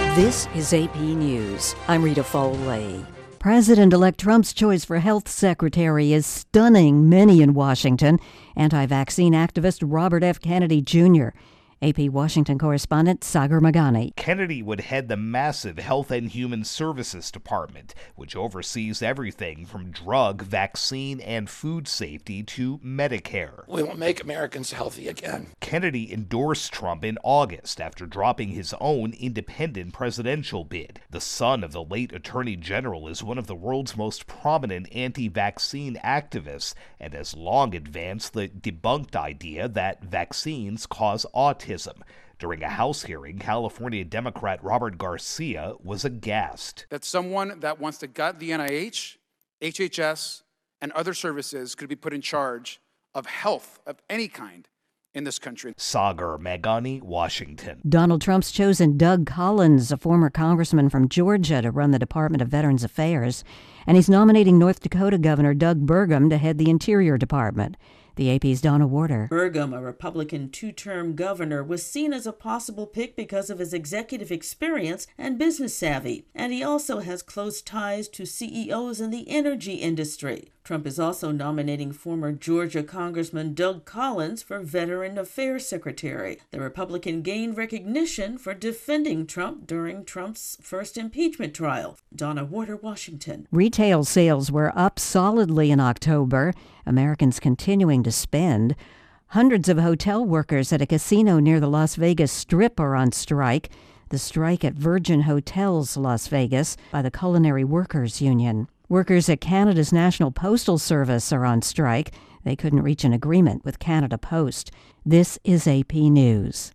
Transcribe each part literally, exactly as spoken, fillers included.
This is A P News. I'm Rita Foley. President-elect Trump's choice for health secretary is stunning many in Washington. Anti-vaccine activist Robert F. Kennedy Junior A P Washington correspondent Sagar Meghani. Kennedy would head the massive Health and Human Services Department, which oversees everything from drug, vaccine, and food safety to Medicare. We will make Americans healthy again. Kennedy endorsed Trump in August after dropping his own independent presidential bid. The son of the late Attorney General is one of the world's most prominent anti-vaccine activists and has long advanced the debunked idea that vaccines cause autism. During a House hearing, California Democrat Robert Garcia was aghast. That someone that wants to gut the N I H, H H S, and other services could be put in charge of health of any kind in this country. Sagar Meghani, Washington. Donald Trump's chosen Doug Collins, a former congressman from Georgia, to run the Department of Veterans Affairs, and he's nominating North Dakota Governor Doug Burgum to head the Interior Department. The A P's Donna Warder. Burgum, a Republican two-term governor, was seen as a possible pick because of his executive experience and business savvy, and he also has close ties to C E Os in the energy industry. Trump is also nominating former Georgia Congressman Doug Collins for Veteran Affairs Secretary. The Republican gained recognition for defending Trump during Trump's first impeachment trial. Donna Warder, Washington. Retail sales were up solidly in October. Americans continuing to spend. Hundreds of hotel workers at a casino near the Las Vegas Strip are on strike. The strike at Virgin Hotels Las Vegas by the Culinary Workers Union. Workers at Canada's National Postal Service are on strike. They couldn't reach an agreement with Canada Post. This is A P News.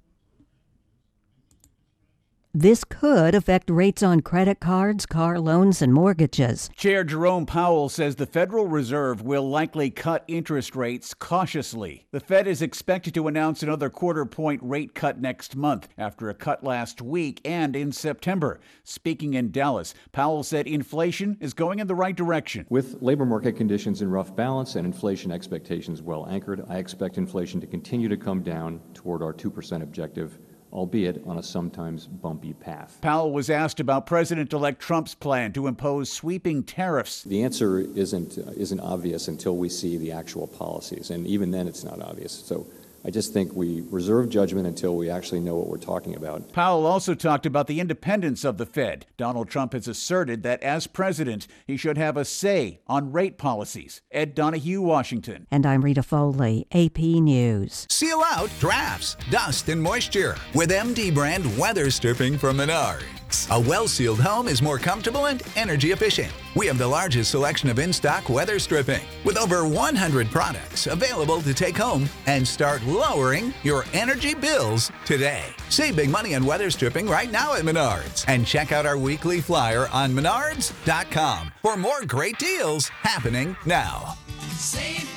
This could affect rates on credit cards, car loans, and mortgages. Chair Jerome Powell says the Federal Reserve will likely cut interest rates cautiously. The Fed is expected to announce another quarter-point rate cut next month after a cut last week and in September. Speaking in Dallas, Powell said inflation is going in the right direction. With labor market conditions in rough balance and inflation expectations well anchored, I expect inflation to continue to come down toward our two percent objective, albeit on a sometimes bumpy path. Powell was asked about President-elect Trump's plan to impose sweeping tariffs. The answer isn't uh, isn't obvious until we see the actual policies, and even then it's not obvious. So I just think we reserve judgment until we actually know what we're talking about. Powell also talked about the independence of the Fed. Donald Trump has asserted that as president, he should have a say on rate policies. Ed Donahue, Washington. And I'm Rita Foley, A P News. Seal out drafts, dust, and moisture with M D brand weather stripping from Menards. A well-sealed home is more comfortable and energy efficient. We have the largest selection of in-stock weather stripping with over one hundred products available to take home and start lowering your energy bills today. Save big money on weather stripping right now at Menards. And check out our weekly flyer on menards dot com for more great deals happening now. Save